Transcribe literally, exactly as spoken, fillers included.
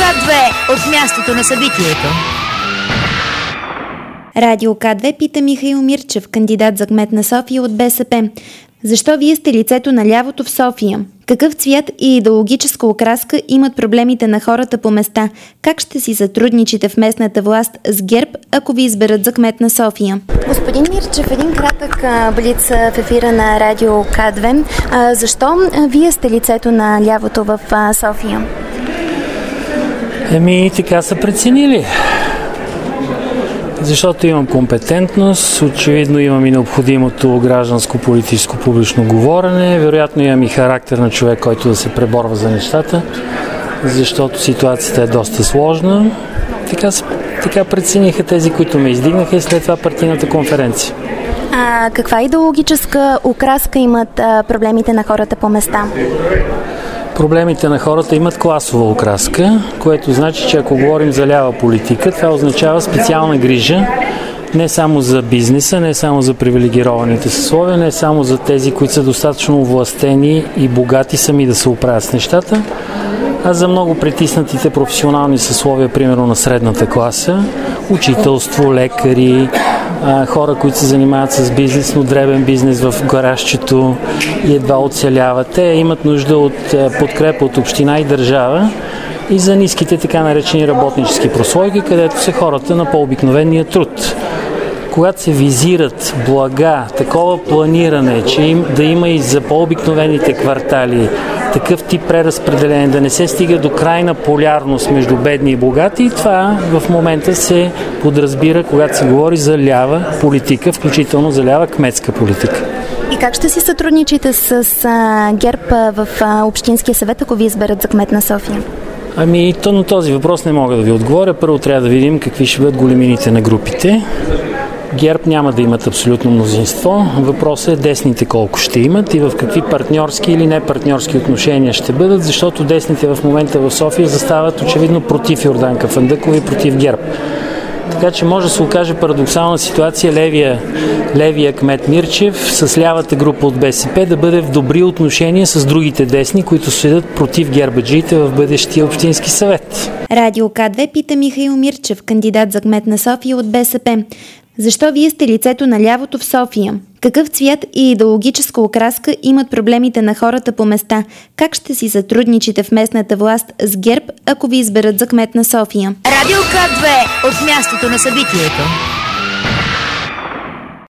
К две от мястото на събитието. Радио К две пита Михаил Мирчев, кандидат за кмет на София от БСП. Защо вие сте лицето на лявото в София? Какъв цвят и идеологическа окраска имат проблемите на хората по места? Как ще си сътрудничите в местната власт с ГЕРБ, ако ви изберат за кмет на София? Господин Мирчев, един кратък а, блиц в ефира на Радио К две. А, защо а, вие сте лицето на лявото в а, София? Еми, така са преценили. Защото имам компетентност, очевидно имам и необходимото гражданско, политическо, публично говорене, вероятно имам и характер на човек, който да се преборва за нещата, защото ситуацията е доста сложна. Така, така прецениха тези, които ме издигнаха и след това партийната конференция. А каква идеологическа окраска имат а, проблемите на хората по места? Проблемите на хората имат класова окраска, което значи, че ако говорим за лява политика, това означава специална грижа не само за бизнеса, не само за привилегированите съсловия, не само за тези, които са достатъчно овластени и богати сами да се оправят с нещата, а за много притиснатите професионални съсловия, примерно на средната класа, учителство, лекари, хора, които се занимават с бизнес, но дребен бизнес в гаражчето и едва оцеляват. Те имат нужда от подкрепа от община и държава и за ниските така наречени работнически прослойки, където са хората на по-обикновения труд. Когато се визират блага, такова планиране, че им, да има и за по-обикновените квартали такъв тип преразпределение, да не се стига до крайна полярност между бедни и богати, това в момента се подразбира, когато се говори за лява политика, включително за лява кметска политика. И как ще си сътрудничите с а, ГЕРБ в а, Общинския съвет, ако ви изберат за кмет на София? Ами, то на този въпрос не мога да ви отговоря. Първо трябва да видим какви ще бъдат големините на групите. ГЕРБ няма да имат абсолютно мнозинство. Въпросът е десните колко ще имат и в какви партньорски или непартньорски отношения ще бъдат, защото десните в момента в София застават очевидно против Йорданка Фандъкова и против ГЕРБ. Така че може да се окаже парадоксална ситуация левия, левия кмет Мирчев с лявата група от БСП да бъде в добри отношения с другите десни, които седят против гербаджиите в бъдещия общински съвет. Радио К две пита Михаил Мирчев, кандидат за кмет на София от БСП. Защо вие сте лицето на лявото в София? Какъв цвят и идеологическа окраска имат проблемите на хората по места? Как ще си сътрудничите в местната власт с ГЕРБ, ако ви изберат за кмет на София? Радио К две от мястото на събитието.